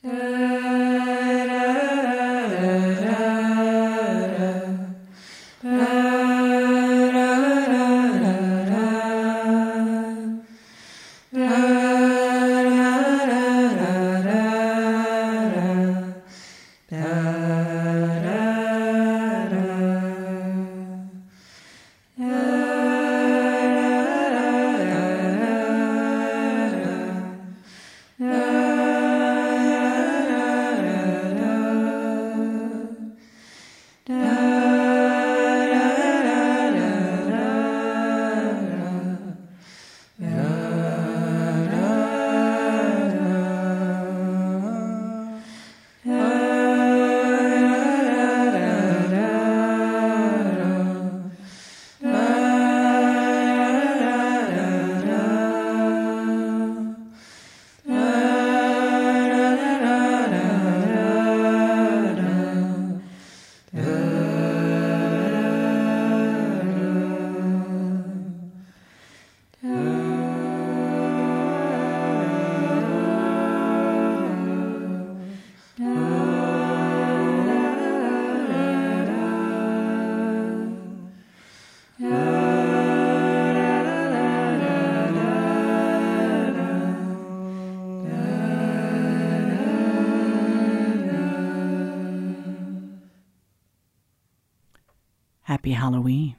Happy Halloween.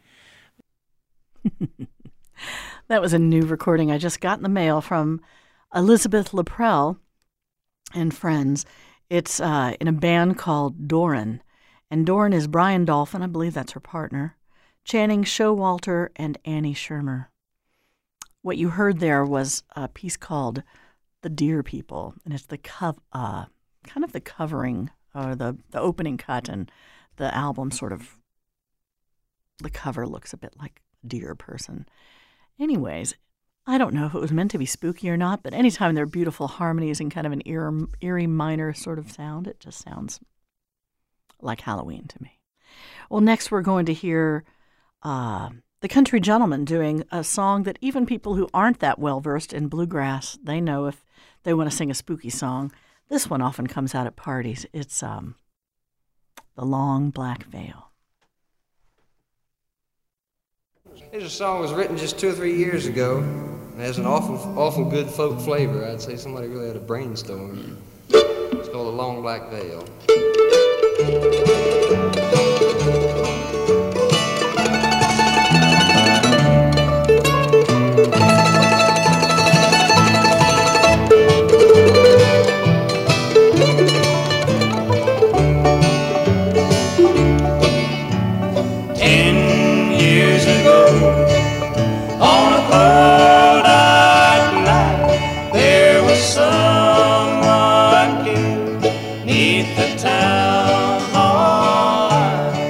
That was a new recording I just got in the mail from Elizabeth Laprelle and friends. It's in a band called Doran. And Doran is Brian Dolphin, I believe that's her partner, Channing Showalter, and Annie Shermer. What you heard there was a piece called The Deer People, and it's the kind of the covering, or the opening cut, and the album sort of, the cover looks a bit like a deer person. Anyways, I don't know if it was meant to be spooky or not, but anytime there are beautiful harmonies and kind of an eerie minor sort of sound, it just sounds like Halloween to me. Well, next we're going to hear the Country Gentlemen doing a song that even people who aren't that well-versed in bluegrass, they know if they want to sing a spooky song. This one often comes out at parties. It's The Long Black Veil. Here's a song that was written just 2 or 3 years ago. It has an awful good folk flavor. I'd say somebody really had a brainstorm. It's called The Long Black Veil. Someone killed 'neath the town hall.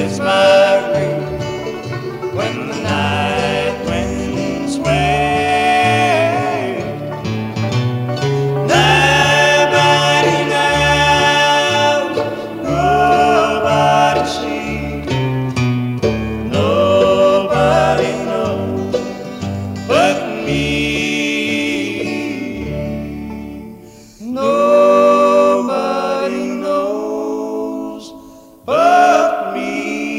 is my ring. When the night winds wave, nobody knows, nobody sees, nobody knows but me. Nobody knows but me.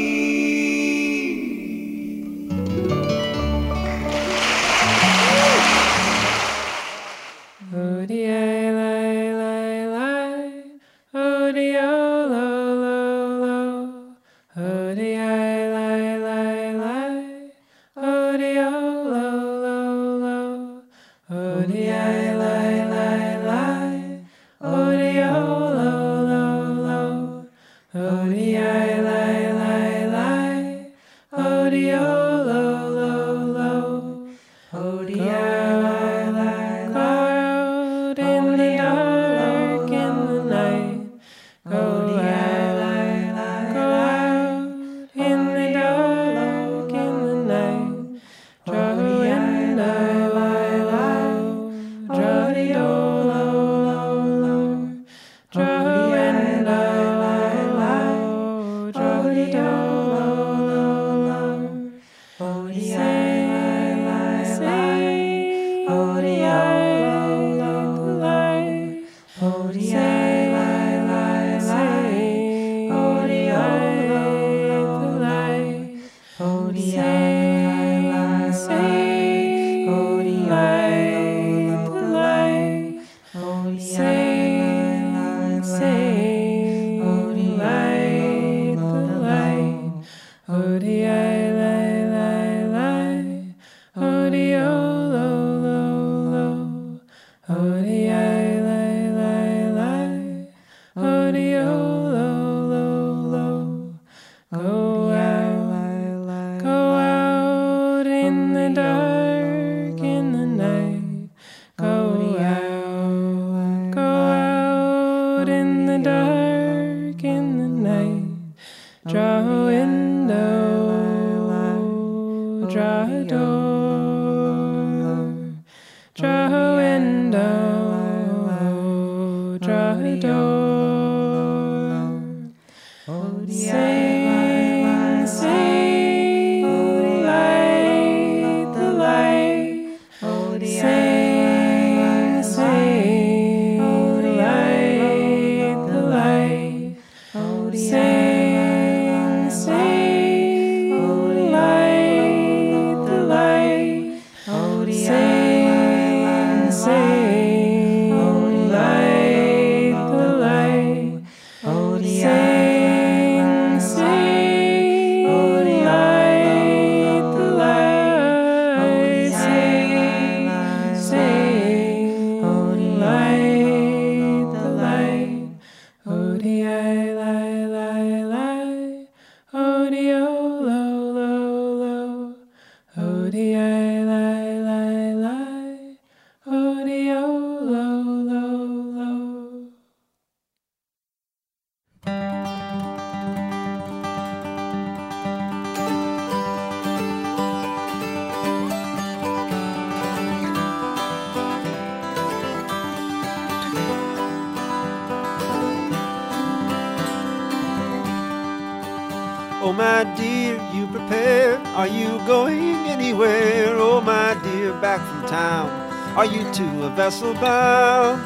Oh my dear, you prepared? Are you going anywhere? Oh my dear, back from town. Are you to a vessel bound?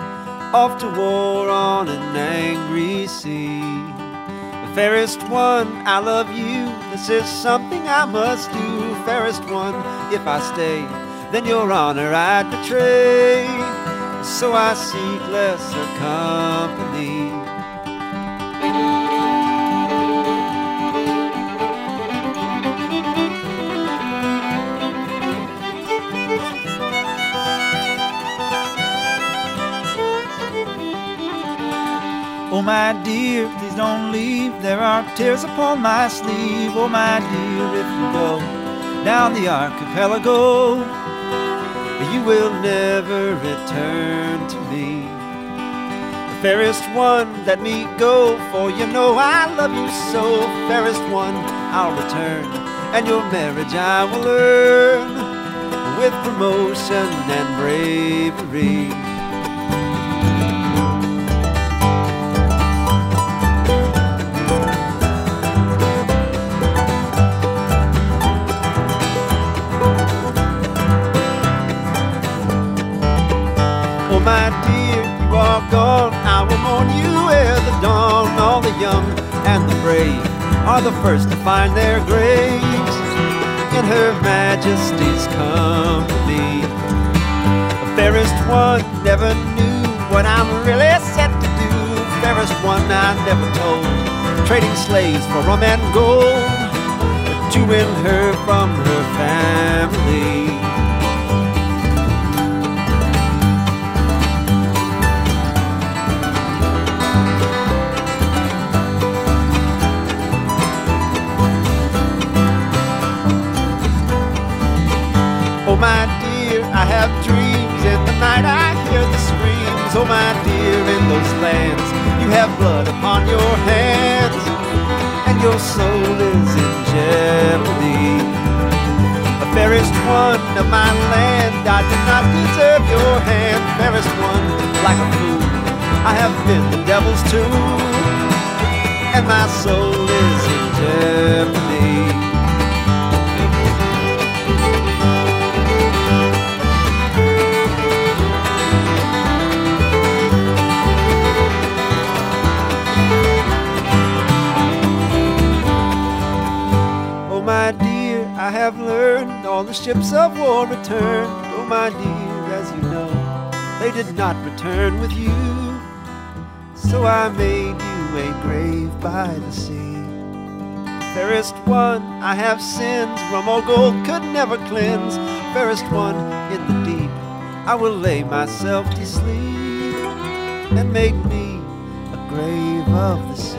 Off to war on an angry sea. Fairest one, I love you. This is something I must do. Fairest one, if I stay, then your honor I'd betray. So I seek lesser company. Oh my dear, please don't leave. There are tears upon my sleeve. Oh my dear, if you go down the archipelago, you will never return to me. Fairest one, let me go, for you know I love you so. Fairest one, I'll return, and your marriage I will earn with promotion and bravery. Oh my dear, you are gone, I will mourn you ere the dawn. All the young and the brave are the first to find their graves in Her Majesty's company. The fairest one never knew what I'm really set to do. Fairest one I never told, trading slaves for rum and gold to win her from her family. Oh my dear, I have dreams. In the night I hear the screams. Oh my dear, in those lands you have blood upon your hands, and your soul is in jeopardy. The fairest one of my land, I did not deserve your hand. Fairest one, like a fool, I have been the devil's tool, and my soul is in jeopardy. My dear, I have learned all the ships of war returned. Oh my dear, as you know, they did not return with you. So I made you a grave by the sea. Fairest one, I have sins rum or gold could never cleanse. Fairest one, in the deep I will lay myself to sleep, and make me a grave of the sea.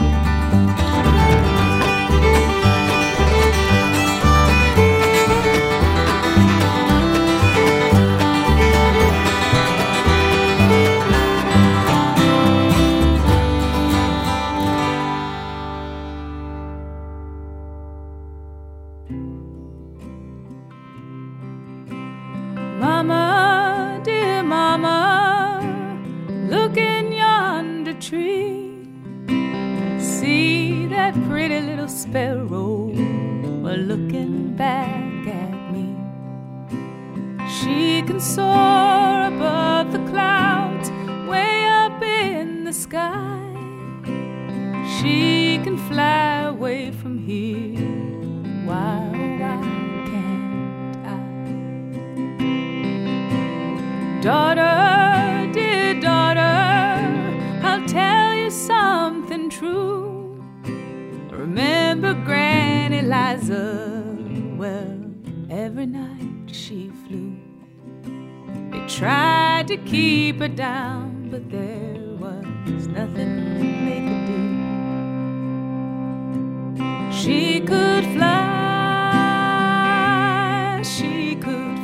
Mama, dear mama, look in yonder tree. See that pretty little sparrow looking back at me. She can soar above the clouds way up in the sky. She can fly away from here. Why can't I? Daughter, dear daughter, I'll tell you something true. Remember Granny Liza? Well, every night she flew. They tried to keep her down, but there was nothing they could do. She could fly, she could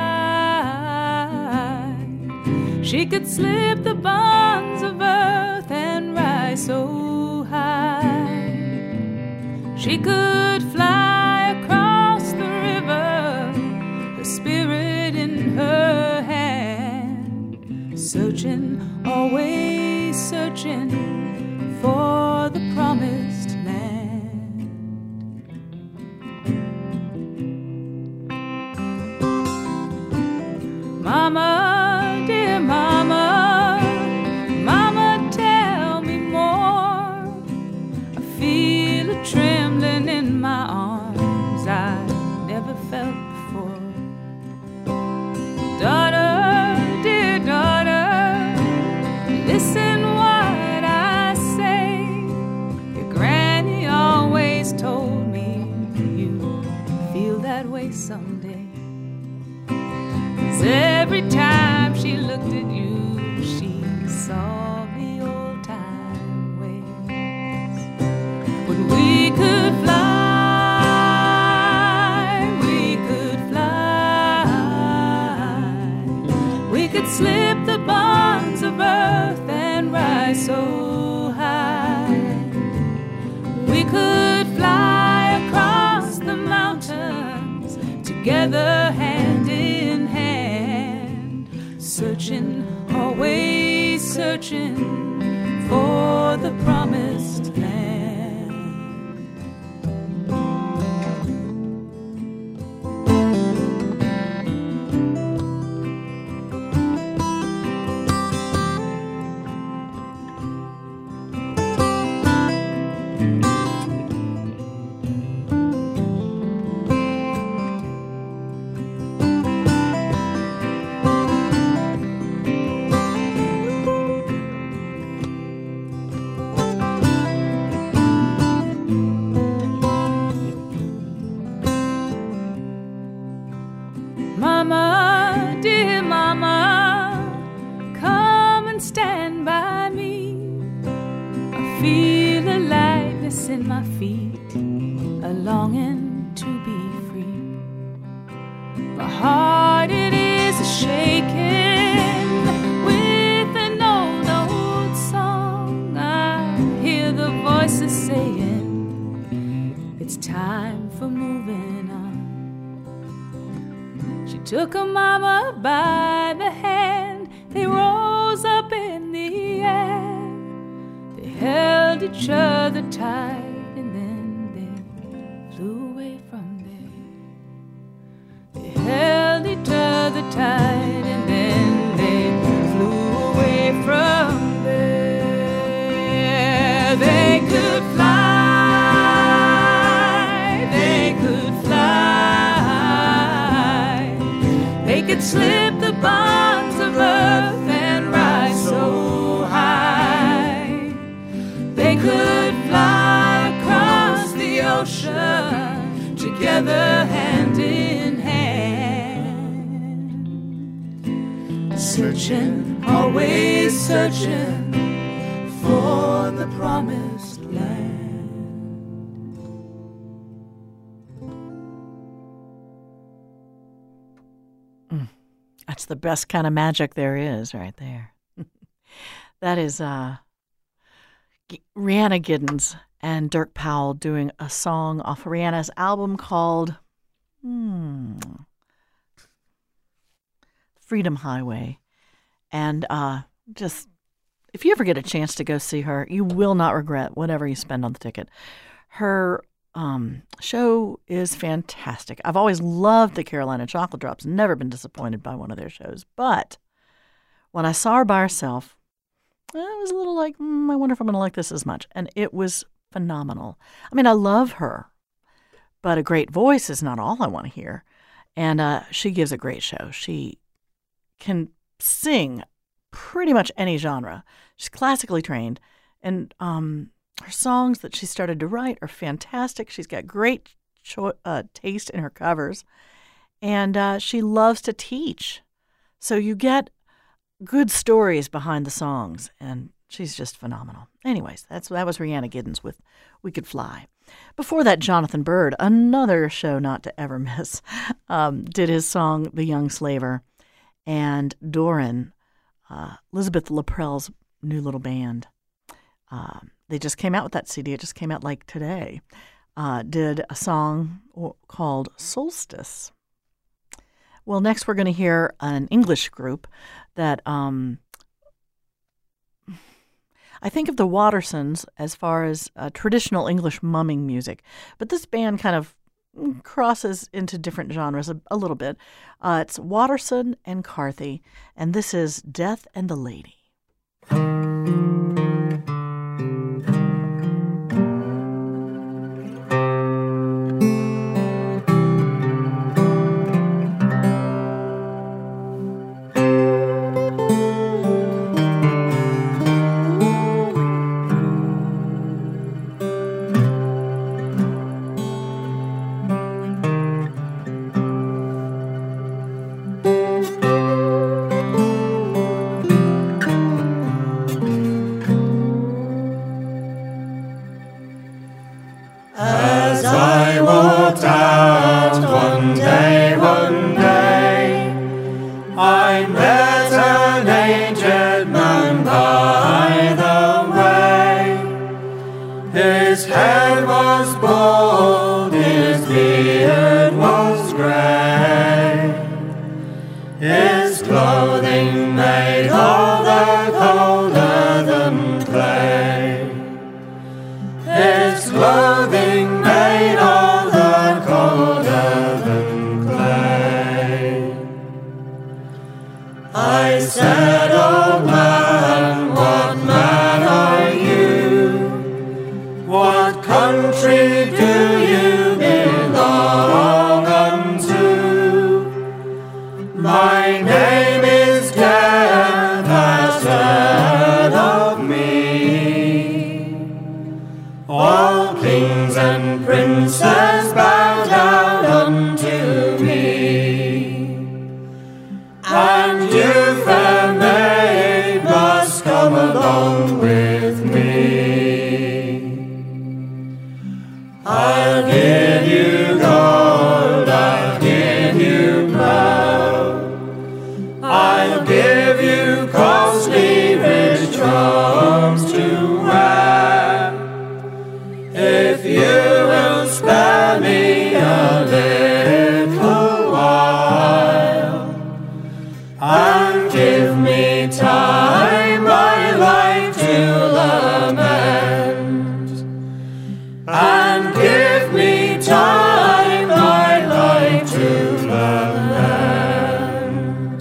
fly. She could slip the bonds of earth and rise so high. She could fly across the river, the spirit in her hand, searching, always searching for the promised land. Mama, dear mama, mama, tell me more. I feel a trembling in my arms I never felt before. Daughter, dear daughter, listen what I say. Your granny always told me you'd feel that way someday. 'Cause every time she looked at you, she saw the old time ways. When we could fly, we could fly. We could slip the bonds of earth and rise rise so high. We could fly across the mountains together, hand in hand, searching, always searching for the promised land. Mama, dear mama, come and stand by me. I feel a lightness in my feet, a longing to be free. My heart, it is a shaking with an old, old song. I hear the voices saying it's time for moving on. She took her mama by the hand, they rose up in the air. They held each other tight and then they flew away from there. They held each other tight and then they flew away from there. They could fly, they could fly. They could slip the bonds of earth and rise so high. They could fly across the ocean together, hand in hand, searching, always searching for the promised land. That's the best kind of magic there is right there. That is Rhianna Giddens and Dirk Powell doing a song off of Rhianna's album called Freedom Highway. And just, if you ever get a chance to go see her, you will not regret whatever you spend on the ticket. Her show is fantastic. I've always loved the Carolina Chocolate Drops, never been disappointed by one of their shows. But when I saw her by herself, I was a little like, I wonder if I'm going to like this as much. And it was phenomenal. I mean, I love her, but a great voice is not all I want to hear. And she gives a great show. She can sing pretty much any genre. She's classically trained. And her songs that she started to write are fantastic. She's got great taste in her covers. And she loves to teach. So you get good stories behind the songs. And she's just phenomenal. Anyways, that was Rhianna Giddens with We Could Fly. Before that, Jonathan Byrd, another show not to ever miss, did his song The Young Slaver. And Doran, Elizabeth Laprelle's new little band, they just came out with that CD. It just came out like today. Did a song called Solstice. Well, next we're going to hear an English group that I think of the Wattersons as far as traditional English mumming music, but this band kind of crosses into different genres a little bit. It's Watterson and Carthy, and this is Death and the Lady. I met an aged man by the was bald, his beard was grey. His clothing made all the colder than clay. His clothing made all the colder than clay. I said, old man, what man are you? What country do you belong unto? My name is Death, has heard of me. All kings and princes bow down unto me. And you, fair maid, must come along with me. I'll give you gold, I'll give you pearl, I'll give you costly rich charms to wear, if you will spare me a little while, and give me time my life to lament, and give me time my life to lament.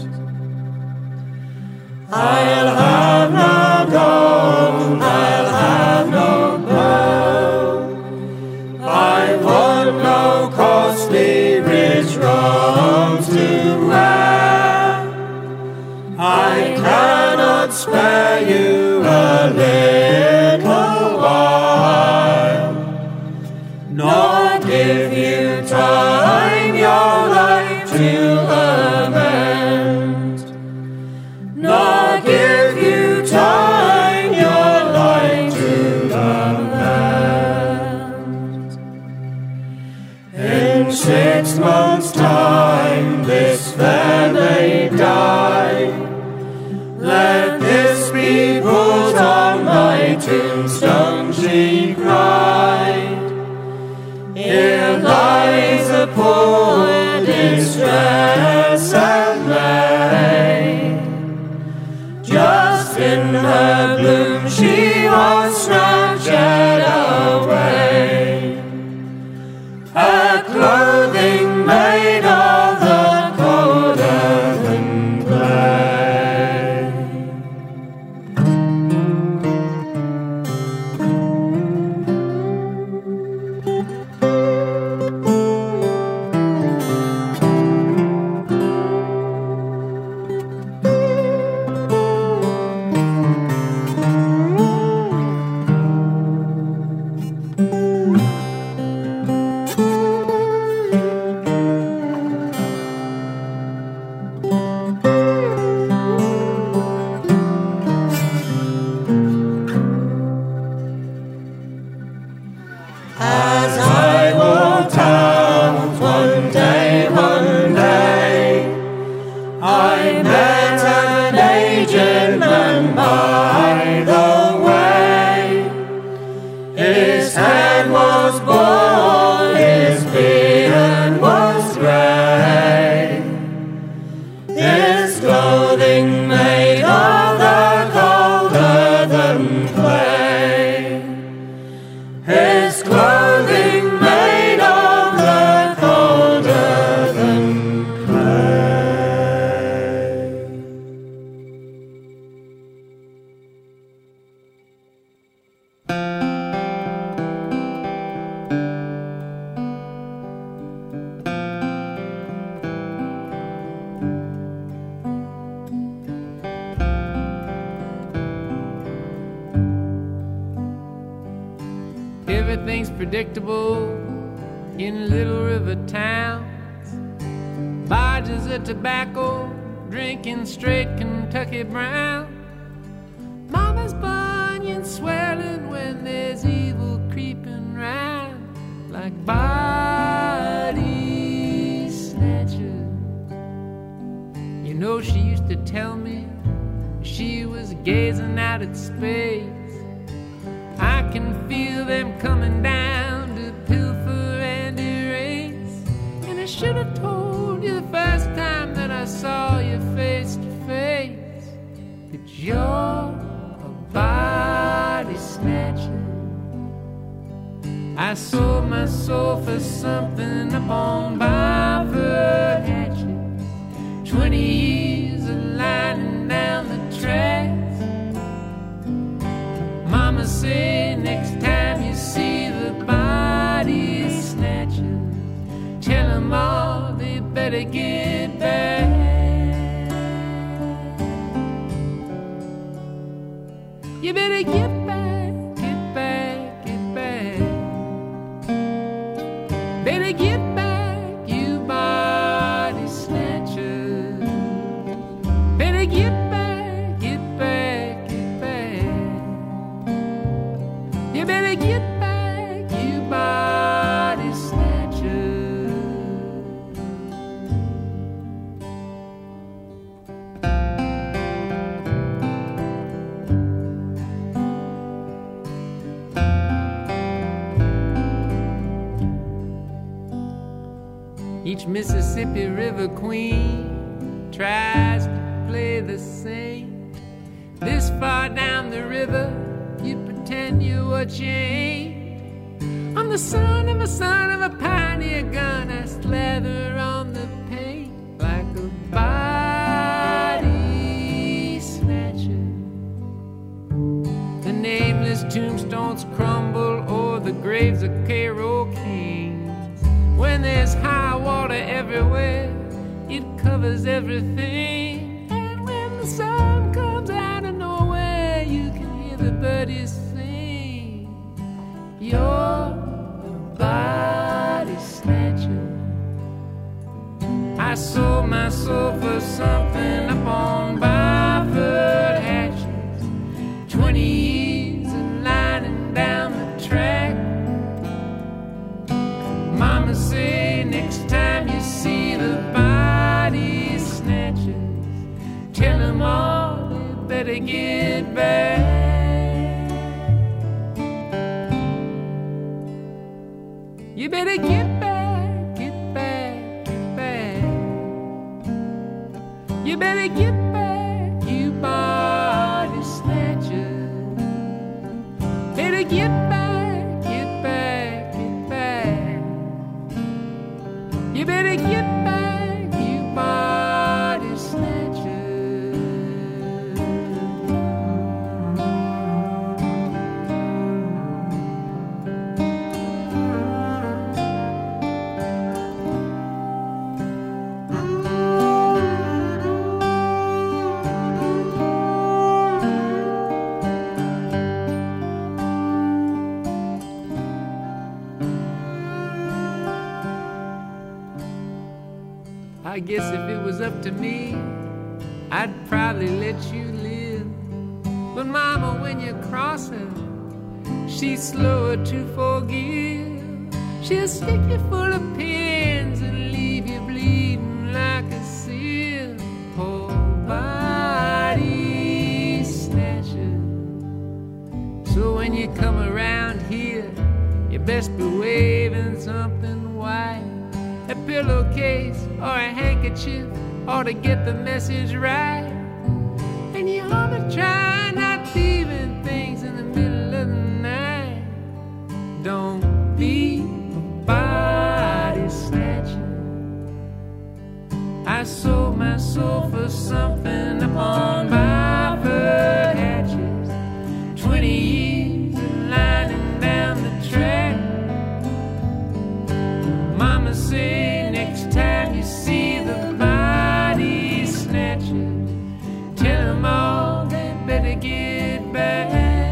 I'll have no gold, I'll have no pearl, I want no costly rich robes to wear. I cannot spare you a little while, nor give you time your life to lament, nor give you time your life to lament. In 6 months' time this fair may die. Let this be put on my tombstone, she cried. Here lies a poor distress and maid. Just in her bloom she was snatched away. Her clothing made all the colder than clay. As I walked out one day, I met an aged man by the way. His head was bald, his beard was grey. His clothing made all the colder than clay. His clothing made all the colder than clay. Everything's predictable in Little River towns. Barges of tobacco, drinking straight Kentucky brown. Mama's bunions swelling when there's evil creeping round, like body snatchers. You know, she used to tell me she was gazing out at space. I can feel them coming down to I sold my soul for something up on Barford Hatchet. 20 years of lining down the tracks. Mama said next time you see the body snatchers, tell them all they better get back. You better get back, get back, get back. Better get back, you body snatchers. Better get back, get back, get back. You better get back, you body snatchers. Each Mississippi River queen tries to play the same. This far down the river, you pretend you're what you ain't. I'm the son of a pioneer gun. I slather on the paint like a body snatcher. The nameless tombstones crumble o'er the graves of Cairo kings. When there's high water everywhere, it covers everything. And when the sun comes out of nowhere, you can hear the birdies sing. You're a body snatcher. I sold my soul for something up on Barford Hatches. 20 years of lining down the track. Mama say next time you see the body snatchers, tell them all they better get back. You better get back, get back, get back. You better get back, you body snatchers. Better get back, get back, get back. You better get back, you body snatcher. I guess if it was up to me, I'd probably let you live. But mama, when you cross her, she's slower to forgive. She'll stick you full of pins and leave you bleeding like a seal. Poor body snatcher. So when you come around here, you best be waving something white. A pillowcase or a handkerchief ought to get the message right. And you ought to try not leaving things in the middle of the night. Don't be a body snatcher. I sold my soul for something upon Barford Hatches. 20 years of lining down the track. Mama say next time you see the body snatchers, tell them all they better get back.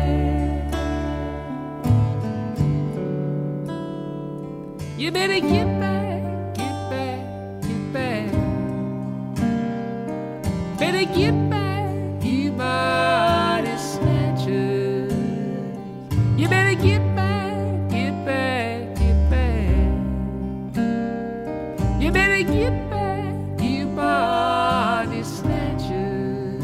You better get back, get back, get back. Better get back, you body snatchers. You better get back, get back, get back. You better get back, you body snatchers.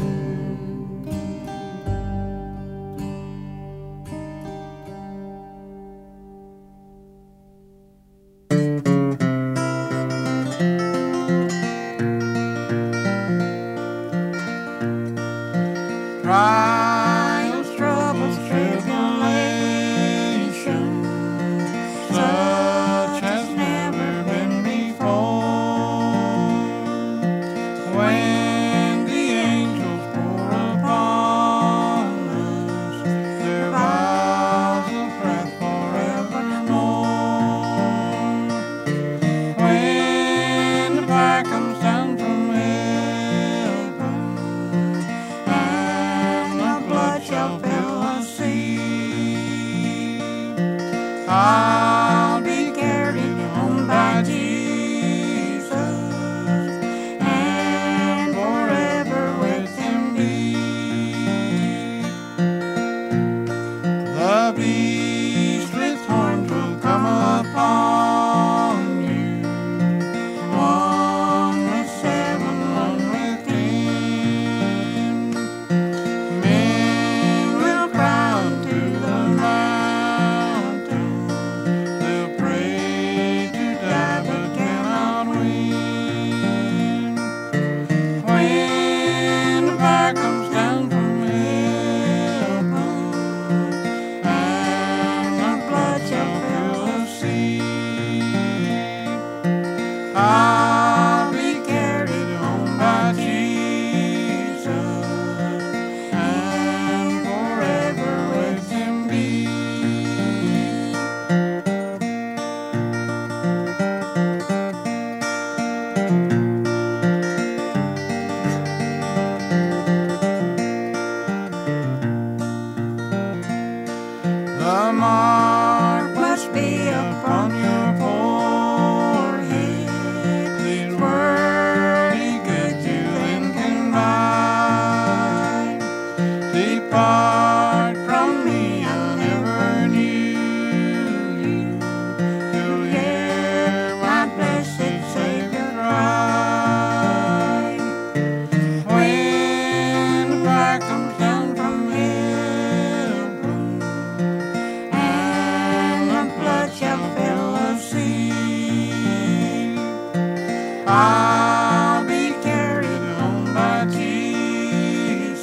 I'll be carried home by Jesus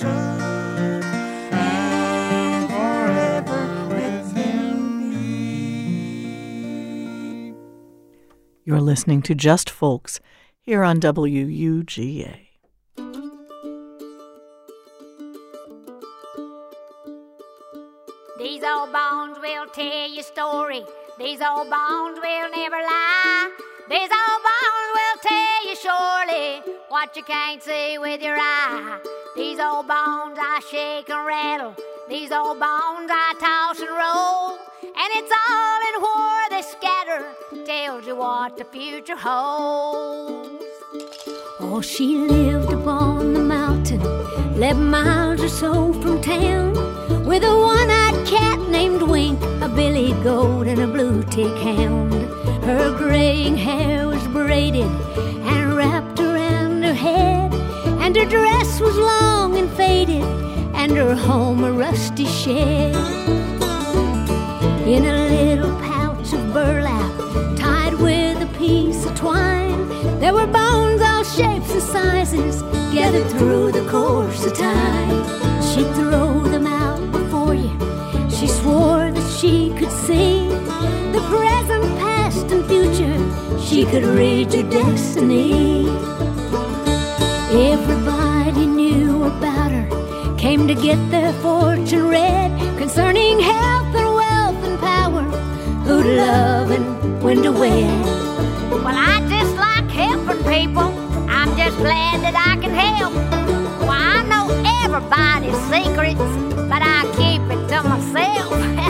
and forever with Him be. You're listening to Just Folks here on WUGA. These old bones will tell you story. These old bones will never lie. These old bones will tell you surely what you can't see with your eye. These old bones I shake and rattle. These old bones I toss and roll. And it's all in where they scatter. Tells you what the future holds. Oh, she lived upon the mountain, 11 miles or so from town, with a one-eyed cat named Wink, a billy goat, and a blue-tick hound. Her graying hair was braided and wrapped around her head, and her dress was long and faded, and her home a rusty shed. In a little pouch of burlap, tied with a piece of twine, there were bones all shapes and sizes, gathered through the course of time. She'd throw them out before you. She swore that she could see the present, past, and future. She could read your destiny. Everybody knew about her, came to get their fortune read, concerning health and wealth and power, who to love and when to wed. Well, I just like helping people. I'm just glad that I can help. Well, I know everybody's secrets, but I keep it to myself.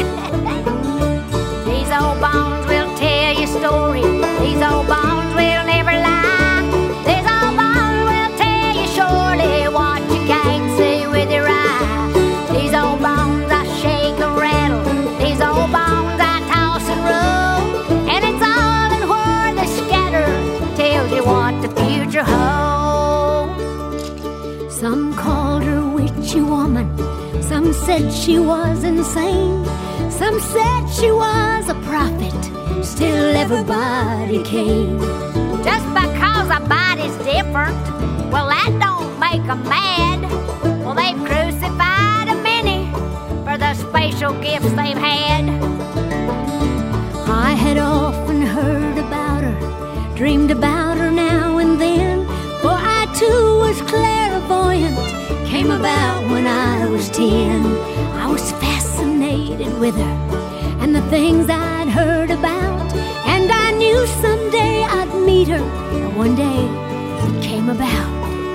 These old bones will tell you stories. These old bones will never lie. These old bones will tell you surely what you can't see with your eye. These old bones I shake and rattle. These old bones I toss and roll. And it's all in where they scatter. Tells you what the future holds. Some called her witchy woman. Some said she was insane. Some said she was a prophet. Still everybody came. Just because a body's different, well, that don't make them mad. Well, they've crucified a many for the spatial gifts they've had. I had often heard about her, dreamed about her now and then, for I too was clairvoyant, came about when I was 10. I was fascinated with her and the things I'd heard about, and I knew someday I'd meet her, and one day it came about.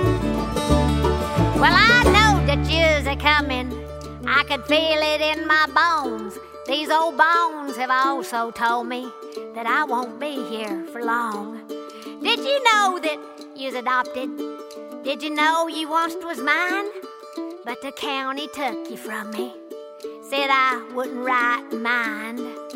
Well, I know that you's a-coming. I could feel it in my bones. These old bones have also told me that I won't be here for long. Did you know that you's adopted? Did you know you once was mine? But the county took you from me, said I wouldn't right mind.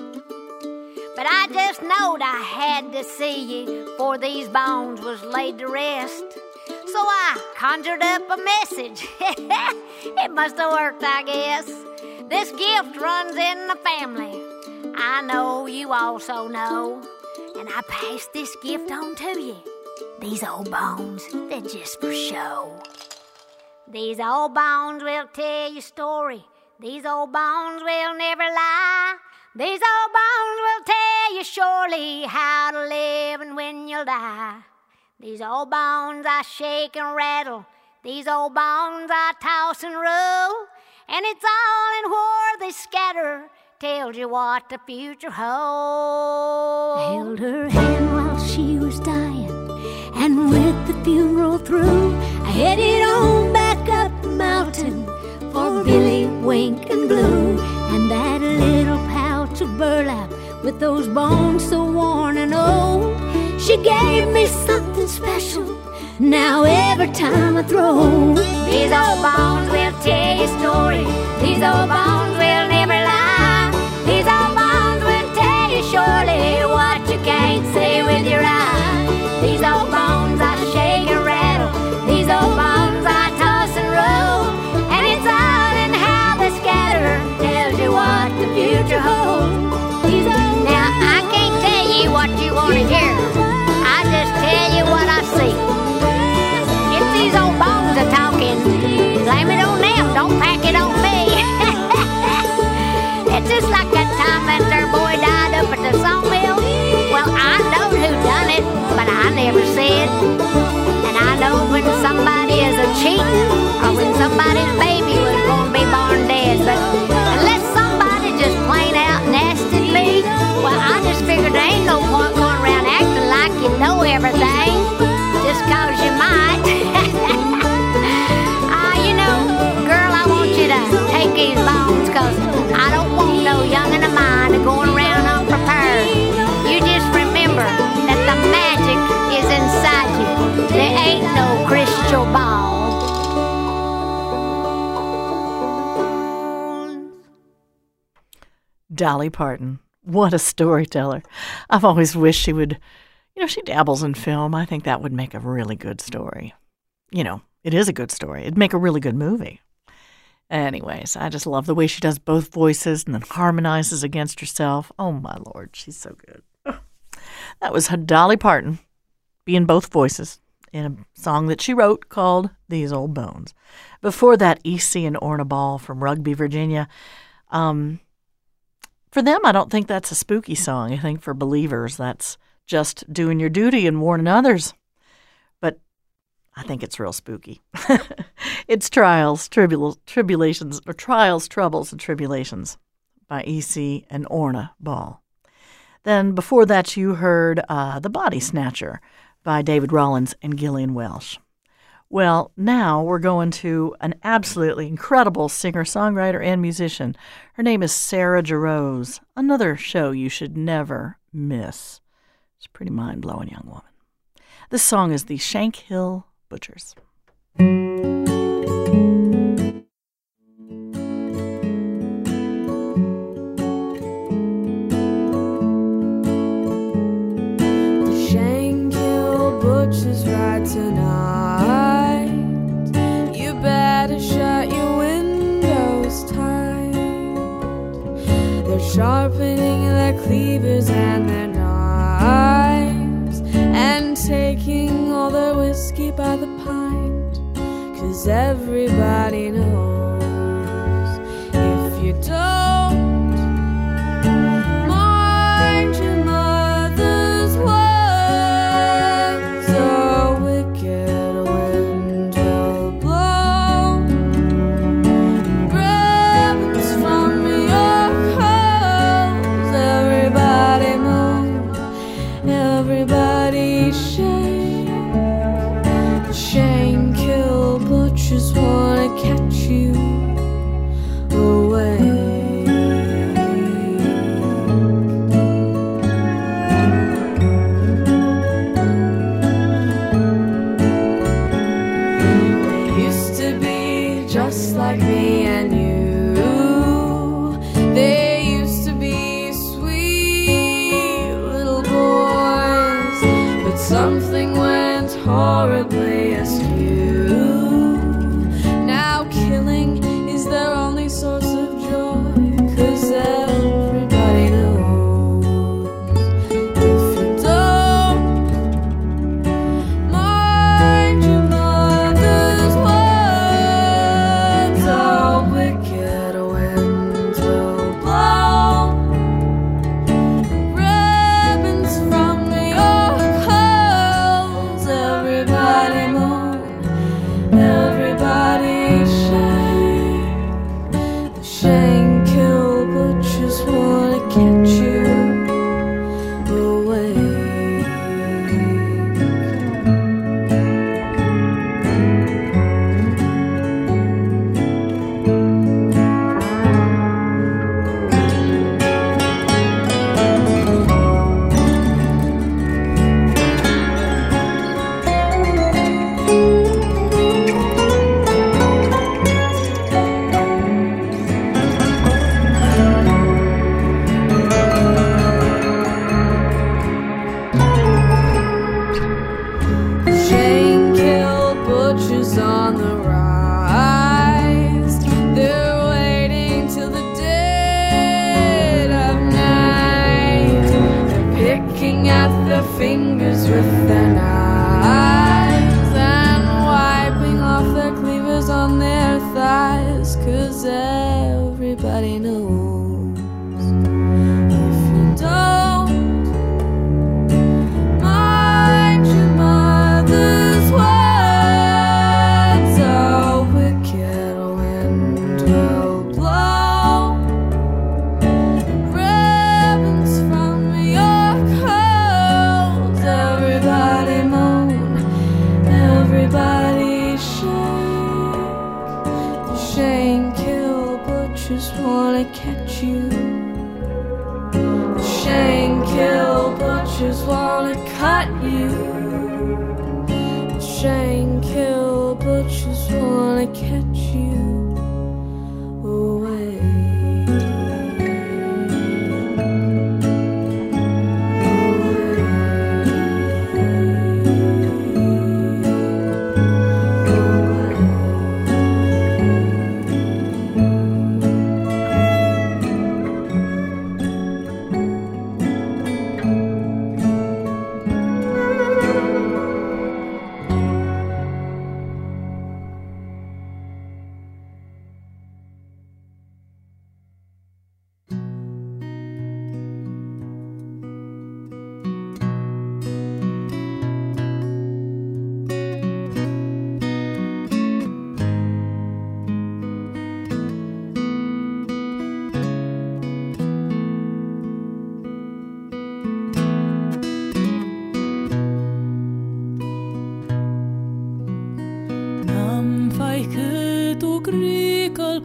But I just knowed I had to see you before these bones was laid to rest. So I conjured up a message. It must have worked, I guess. This gift runs in the family. I know you also know. And I pass this gift on to you. These old bones, they're just for show. These old bones will tell you story. These old bones will never lie. These old bones will tell you surely how to live and when you'll die. These old bones I shake and rattle. These old bones I toss and roll. And it's all in where they scatter. Tells you what the future holds. I held her hand while she was dying, and with the funeral through, I headed on back up the mountain for Billy, Wink, and Blue, and that little pouch of burlap with those bones so worn and old. She gave me something special. Now every time I throw, these old bones will tell you story. These old bones will never lie. These old bones will tell you surely what you can't see with your eye. These old bones I shake and rattle. These old bones I toss and roll. And it's all in how they scatter. Tells you what the future holds. Now I can't tell you what you want to hear. I just tell you what I Dolly Parton. What a storyteller. I've always wished she would, she dabbles in film. I think that would make a really good story. It is a good story. It'd make a really good movie. Anyways, I just love the way she does both voices and then harmonizes against herself. Oh, my Lord, she's so good. That was Dolly Parton being both voices in a song that she wrote called These Old Bones. Before that, E.C. and Orna Ball from Rugby, Virginia. For them, I don't think that's a spooky song. I think for believers, that's just doing your duty and warning others. But I think it's real spooky. It's Trials, Tribulations, or Trials, Troubles, and Tribulations by E.C. and Orna Ball. Then before that, you heard The Body Snatcher by David Rollins and Gillian Welsh. Well, now we're going to an absolutely incredible singer-songwriter and musician. Her name is Sarah Jarosz, another show you should never miss. She's a pretty mind-blowing young woman. This song is the Shankill Butchers. Butchers ride tonight. You better shut your windows tight. They're sharpening their cleavers and their knives, and taking all their whiskey by the pint. 'Cause everybody knows if you don't mind your mother's words, just wanna catch you away. They used to be just like me and you. They used to be sweet little boys, but something went horribly askew. Killing is their only source of joy, 'cause everybody knows if you don't mind your mother's words, a wicked wind will blow ribbons from your curls. Everybody moan, everybody Shankill Butchers wanna catch you away. On the rise, they're waiting till the dead of night. They're picking at their fingers with their knives and wiping off their cleavers on their thighs. 'Cause everybody knows if you don't mind your mother's words, just wanna catch you. Shankill Butchers wanna cut you. Shankill Butchers wanna catch you away.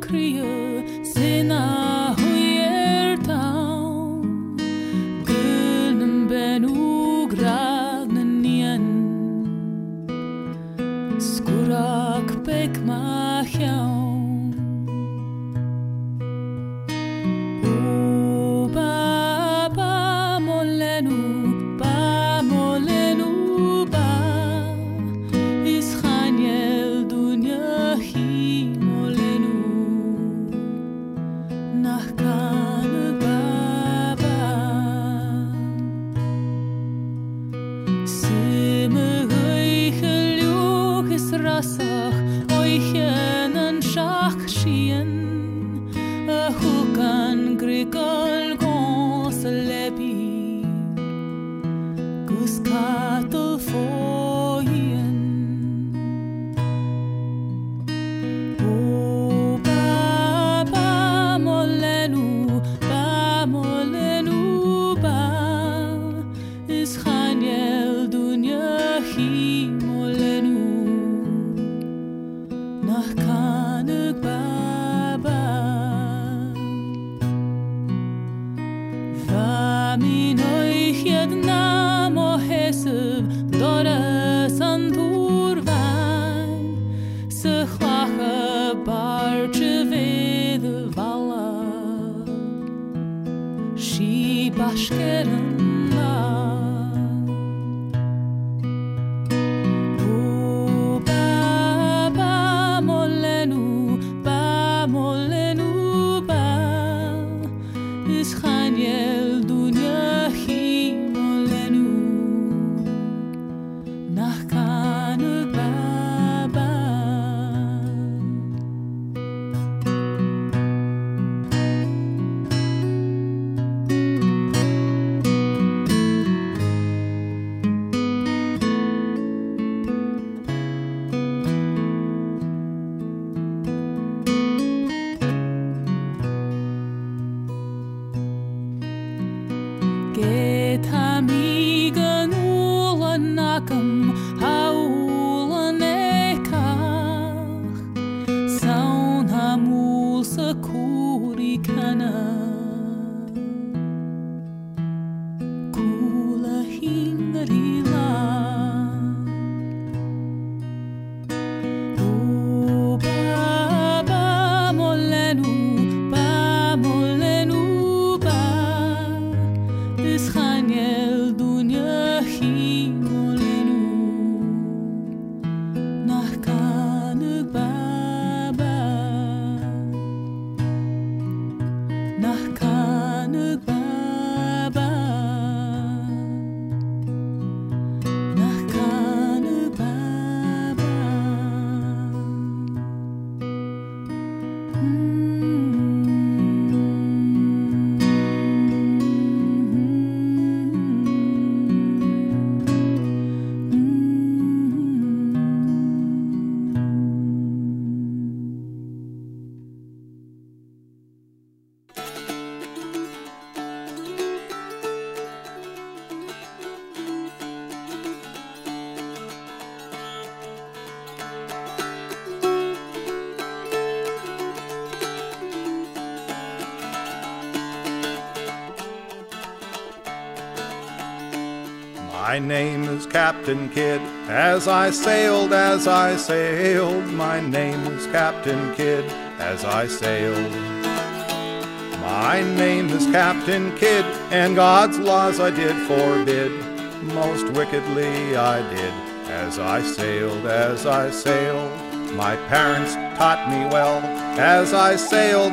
kriye sena huyer taun gulnum benu gragnen nien skurak bek machiaun My name is Captain Kidd, as I sailed, my name is Captain Kidd, as I sailed. My name is Captain Kidd, and God's laws I did forbid, most wickedly I did, as I sailed, My parents taught me well, as I sailed,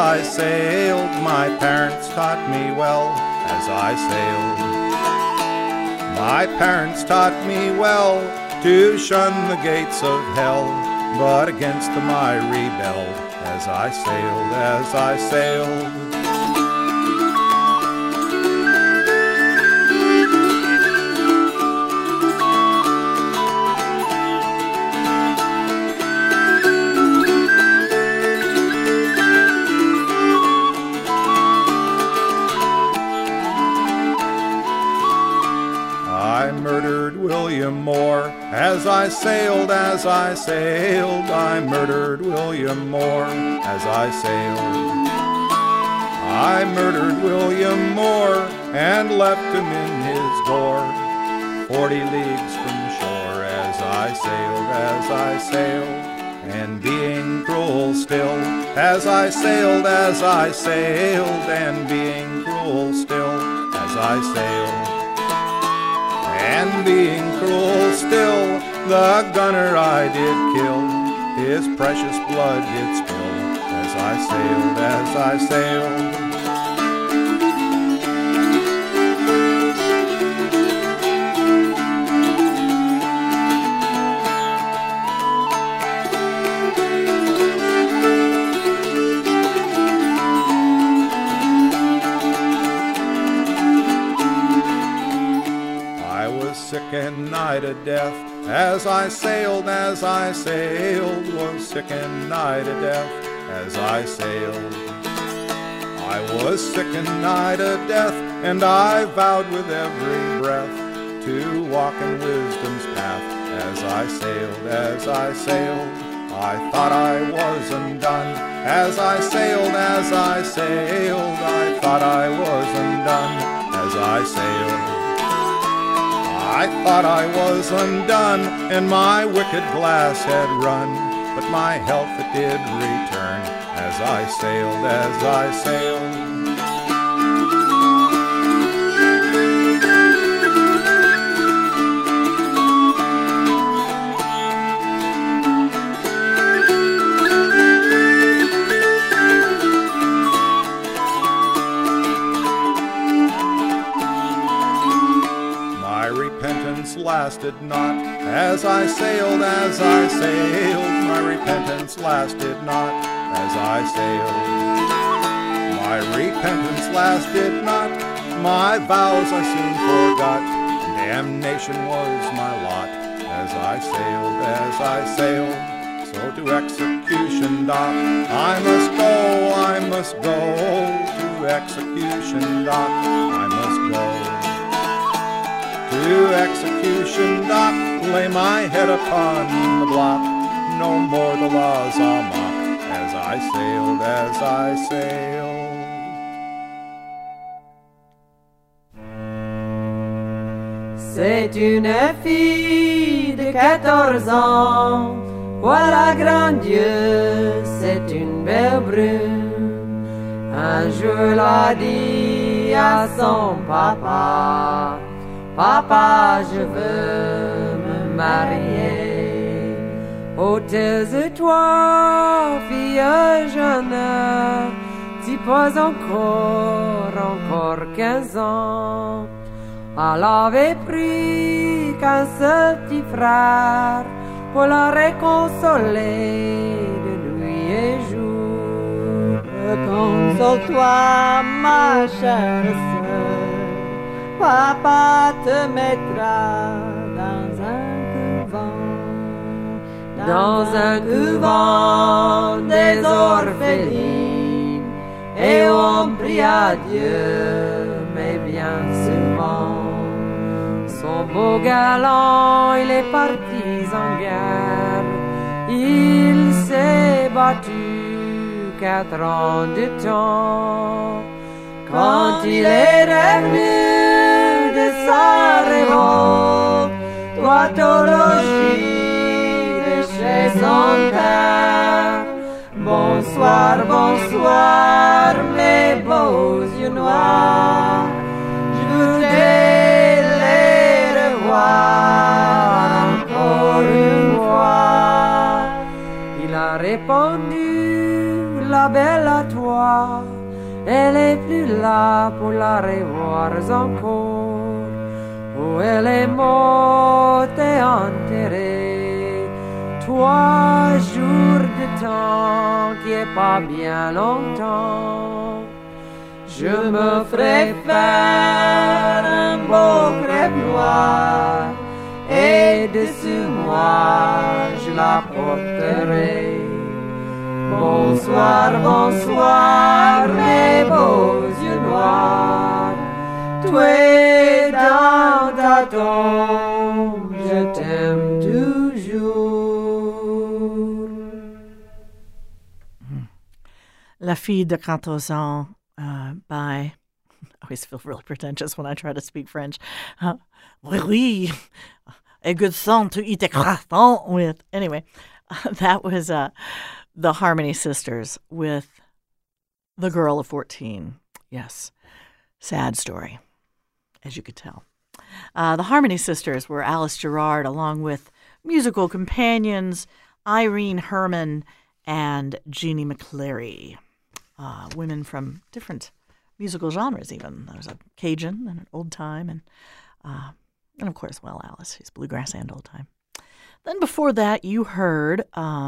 my parents taught me well, as I sailed. My parents taught me well to shun the gates of hell, but against them I rebelled, as I sailed. William Moore. As I sailed, I murdered William Moore. As I sailed, I murdered William Moore and left him in his gore, 40 leagues from shore. As I sailed, and being cruel still. As I sailed, and being cruel still. As I sailed, and being cruel still, the gunner I did kill, his precious blood did spill. As I sailed, sick and nigh to death. As I sailed, was sick and nigh to death. As I sailed, I was sick and nigh to death, and I vowed with every breath to walk in wisdom's path. As I sailed, I thought I was undone. As I sailed, I thought I was undone. As I sailed, I thought I was undone, and my wicked glass had run, but my health it did return. As I sailed, lasted not. As I sailed, my repentance lasted not. As I sailed, my repentance lasted not. My vows I soon forgot, damnation was my lot. As I sailed, so to execution dock I must go, to execution dock I must go. To execution dock, lay my head upon the block, no more the laws I'll mock. As I sailed. C'est une fille de 14 ans, voilà grand Dieu, c'est une belle brune. Un jour l'a dit à son papa, papa, je veux me marier. Oh, taise-toi, fille jeune, si pas encore 15 ans. Elle avait pris qu'un seul petit frère pour la réconsoler de nuit et jour. Console-toi, ma chère sœur, papa te mettra dans un couvent des orphelines, et on prie à Dieu, mais bien souvent. Son beau galant, il est parti en guerre, il s'est battu 4 ans de temps. Quand il est revenu de sa révolte, toi t'as logis de chez son père. Bonsoir, bonsoir, mes beaux yeux noirs, je voudrais les revoir encore une fois. Il a répondu, la belle à toi, elle est plus là pour la revoir encore. Oh, elle est morte et enterrée, 3 jours de temps qui est pas bien longtemps. Je me ferai faire un beau crêpe noir, et dessus moi je la porterai. Bonsoir, bonsoir, mes beaux yeux noirs, tu es dans ta tombe, La Fille de 14 ans by, I always feel really pretentious when I try to speak French. Oui, a good song to eat a croissant with. Anyway, that was the Harmony Sisters with The Girl of 14. Yes, sad story, as you could tell. The Harmony Sisters were Alice Gerrard, along with musical companions Irene Herman and Jeannie McCleary. Women from different musical genres even. There was a Cajun and an old time, and of course, well, Alice, she's bluegrass and old time. Then before that, you heard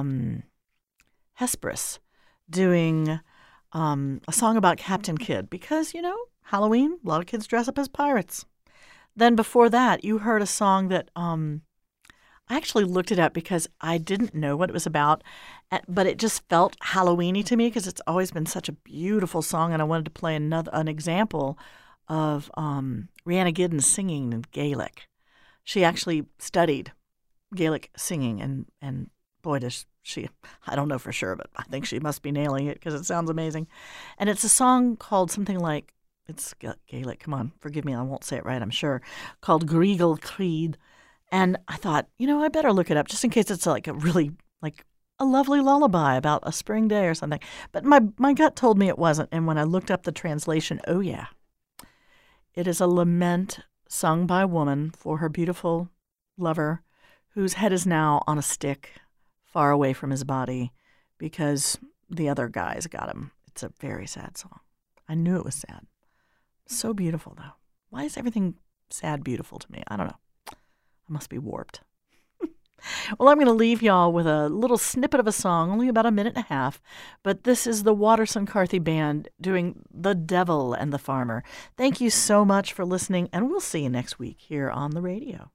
Hesperus doing a song about Captain Kidd, because, Halloween, a lot of kids dress up as pirates. Then before that, you heard a song that I actually looked it up because I didn't know what it was about, but it just felt Halloween-y to me because it's always been such a beautiful song, and I wanted to play an example of Rhianna Giddens singing in Gaelic. She actually studied Gaelic singing, and boy, does she, I don't know for sure, but I think she must be nailing it because it sounds amazing. And it's a song called something like, it's Gaelic, come on, forgive me, I won't say it right, I'm sure, called Greagle Creed. And I thought, I better look it up just in case it's like a really, like a lovely lullaby about a spring day or something. But my gut told me it wasn't. And when I looked up the translation, oh yeah, it is a lament sung by a woman for her beautiful lover whose head is now on a stick far away from his body because the other guys got him. It's a very sad song. I knew it was sad. So beautiful, though. Why is everything sad beautiful to me? I don't know. I must be warped. Well, I'm going to leave y'all with a little snippet of a song, only about a minute and a half, but this is the Watterson Carthy Band doing The Devil and the Farmer. Thank you so much for listening, and we'll see you next week here on the radio.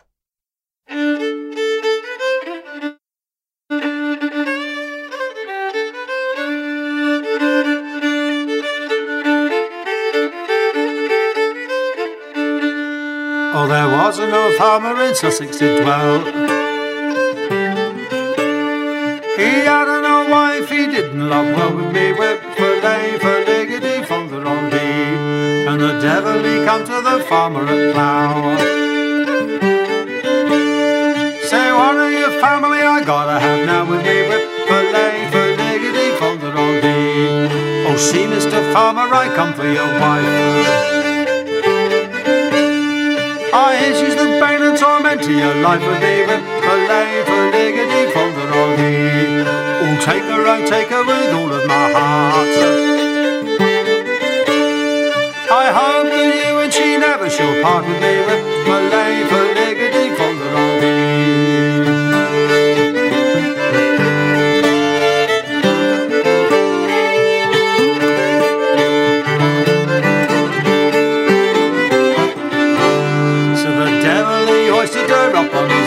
Oh, there was an old farmer in Sussex did dwell. He had an old wife he didn't love well, with me whip for lay for liggity folder on thee. And the devil he come to the farmer at plough. Say, what are your family I gotta have now, with me whip for lay for liggity folder on thee. Oh, see, Mr. Farmer, I come for your wife. I hear she's the bane and torment to your life, with me whip for lay for liggity folder on thee. Oh, take her with all of my heart. I hope that you and she never shall part, with me whip for lay for liggity folder on thee. So the devil he hoisted her up on